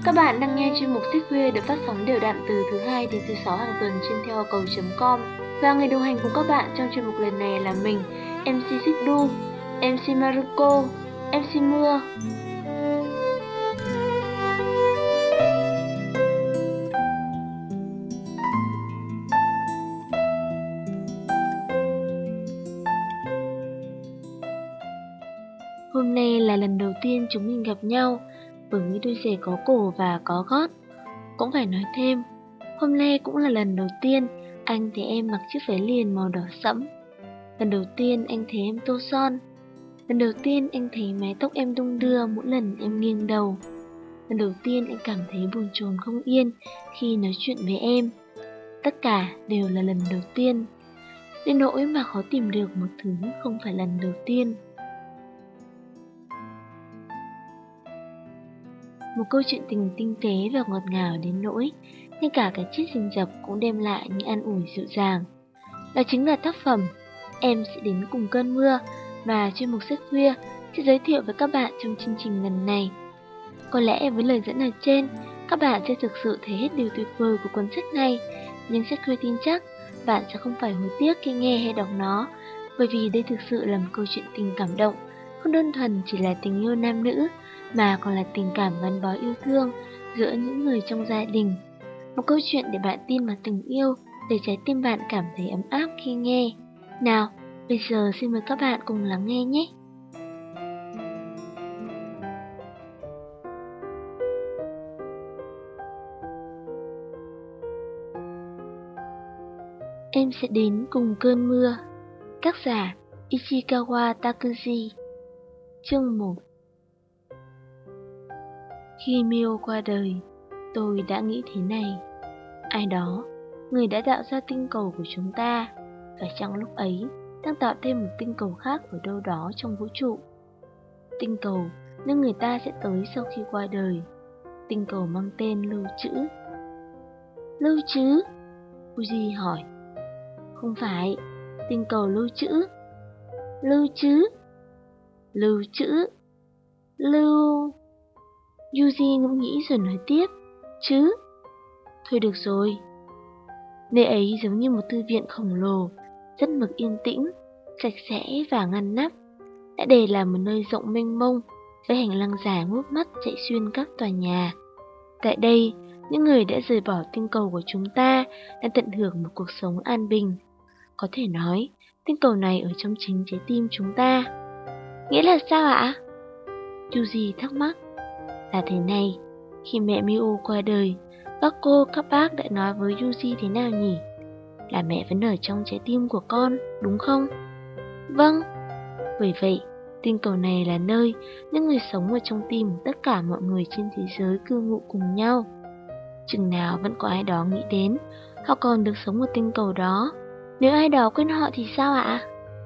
Các bạn đang nghe chuyên mục Thích Khuya được phát sóng đều đặn từ thứ 2 đến thứ 6 hàng tuần trên theo cầu.com. Và người đồng hành cùng các bạn trong chuyên mục lần này là mình, MC Xích Đu, MC Maruko, MC Mưa. Hôm nay là lần đầu tiên chúng mình gặp nhau với đôi giày có cổ và có gót. Cũng phải nói thêm, hôm nay cũng là lần đầu tiên anh thấy em mặc chiếc váy liền màu đỏ sẫm. Lần đầu tiên anh thấy em tô son. Lần đầu tiên anh thấy mái tóc em đung đưa mỗi lần em nghiêng đầu. Lần đầu tiên anh cảm thấy buồn chồn không yên khi nói chuyện với em. Tất cả đều là lần đầu tiên, đến nỗi mà khó tìm được một thứ không phải lần đầu tiên. Một câu chuyện tình tinh tế và ngọt ngào đến nỗi ngay cả cái chết rình rập cũng đem lại những an ủi dịu dàng. Đó chính là tác phẩm Em Sẽ Đến Cùng Cơn Mưa mà chuyên mục Sách Khuya sẽ giới thiệu với các bạn trong chương trình lần này. Có lẽ với lời dẫn ở trên, các bạn sẽ thực sự thấy hết điều tuyệt vời của cuốn sách này, nhưng Sách Khuya tin chắc bạn sẽ không phải hối tiếc khi nghe hay đọc nó, bởi vì đây thực sự là một câu chuyện tình cảm động, không đơn thuần chỉ là tình yêu nam nữ, mà còn là tình cảm gắn bó yêu thương giữa những người trong gia đình. Một câu chuyện để bạn tin vào tình yêu, để trái tim bạn cảm thấy ấm áp khi nghe. Nào, bây giờ xin mời các bạn cùng lắng nghe nhé. Em Sẽ Đến Cùng Cơn Mưa. Tác giả Ichikawa Takuji. Chương 1. Khi Mio qua đời, tôi đã nghĩ thế này: ai đó, người đã tạo ra tinh cầu của chúng ta, và trong lúc ấy đang tạo thêm một tinh cầu khác ở đâu đó trong vũ trụ. Tinh cầu nơi người ta sẽ tới sau khi qua đời. Tinh cầu mang tên Lưu Trữ. Lưu Trữ? Fuji hỏi. Không phải, tinh cầu Lưu Trữ. Lưu Trữ? Lưu Trữ? Lưu... Yuji ngẫm nghĩ rồi nói tiếp. Chứ? Thôi được rồi. Nơi ấy giống như một thư viện khổng lồ, rất mực yên tĩnh, sạch sẽ và ngăn nắp, đã để làm một nơi rộng mênh mông, với hành lang dài ngút mắt chạy xuyên các tòa nhà. Tại đây, những người đã rời bỏ tinh cầu của chúng ta đang tận hưởng một cuộc sống an bình. Có thể nói, tinh cầu này ở trong chính trái tim chúng ta. Nghĩa là sao ạ? Yuji thắc mắc. Là thế này, khi mẹ Mio qua đời, các cô, các bác đã nói với Yuji thế nào nhỉ? Là mẹ vẫn ở trong trái tim của con, đúng không? Vâng. Bởi vậy, tinh cầu này là nơi những người sống ở trong tim tất cả mọi người trên thế giới cư ngụ cùng nhau. Chừng nào vẫn có ai đó nghĩ đến, họ còn được sống ở tinh cầu đó. Nếu ai đó quên họ thì sao ạ?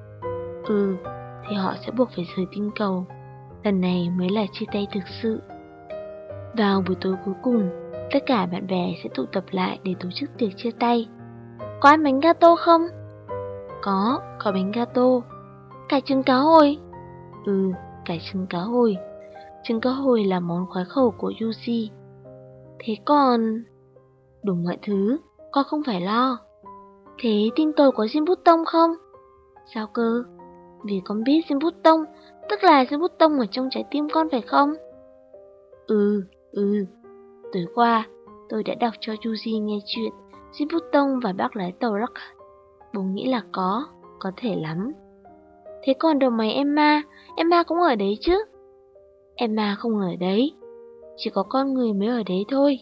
Thì họ sẽ buộc phải rời tinh cầu. Lần này mới là chia tay thực sự. Vào buổi tối cuối cùng, tất cả bạn bè sẽ tụ tập lại để tổ chức tiệc chia tay. Có ăn bánh gato không? Có bánh gato. Cải trứng cá hồi? Cải trứng cá hồi. Trứng cá hồi là món khoái khẩu của Yuji. Thế còn... đủ mọi thứ, con không phải lo. Thế tinh cầu có diêm bút tông không? Sao cơ? Vì con biết diêm bút tông, tức là diêm bút tông ở trong trái tim con phải không? Tối qua, tôi đã đọc cho Yuji nghe chuyện diêm bút tông và bác lái tàu Rock. Bố nghĩ là có thể lắm. Thế còn đầu mày Emma cũng ở đấy chứ? Emma không ở đấy, chỉ có con người mới ở đấy thôi.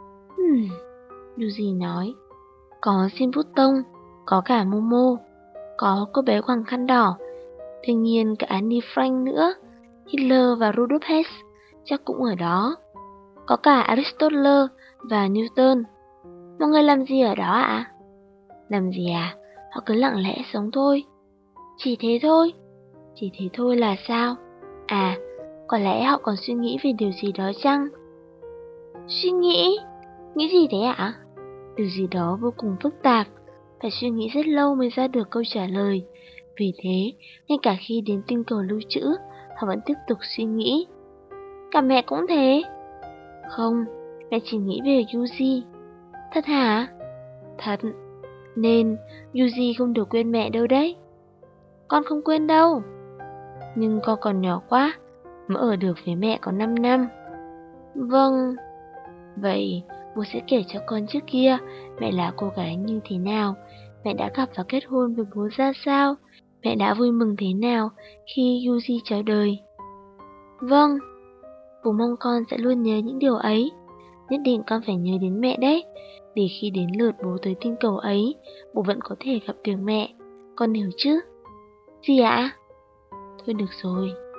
Yuji nói. Có diêm bút tông, có cả Momo, có cô bé quàng khăn đỏ, tuy nhiên cả Annie Frank nữa, Hitler và Rudolf Hess chắc cũng ở đó. Có cả Aristotle và Newton. Mọi người làm gì ở đó ạ? Làm gì à? Họ cứ lặng lẽ sống thôi. Chỉ thế thôi? Chỉ thế thôi là sao? À, có lẽ họ còn suy nghĩ về điều gì đó chăng? Suy nghĩ? Nghĩ gì thế ạ? Điều gì đó vô cùng phức tạp, phải suy nghĩ rất lâu mới ra được câu trả lời. Vì thế, ngay cả khi đến tinh cầu lưu trữ, họ vẫn tiếp tục suy nghĩ. Cả mẹ cũng thế? Không, mẹ chỉ nghĩ về Yuji. Thật hả? Thật. Nên Yuji không được quên mẹ đâu đấy. Con không quên đâu. Nhưng con còn nhỏ quá, mới ở được với mẹ có 5 năm. Vâng. Vậy bố sẽ kể cho con trước kia mẹ là cô gái như thế nào, mẹ đã gặp và kết hôn với bố ra sao, mẹ đã vui mừng thế nào khi Yuji chào đời. Vâng. Bố mong con sẽ luôn nhớ những điều ấy. Nhất định con phải nhớ đến mẹ đấy, để khi đến lượt bố tới tinh cầu ấy, bố vẫn có thể gặp được mẹ. Con hiểu chứ? Gì ạ? Thôi được rồi,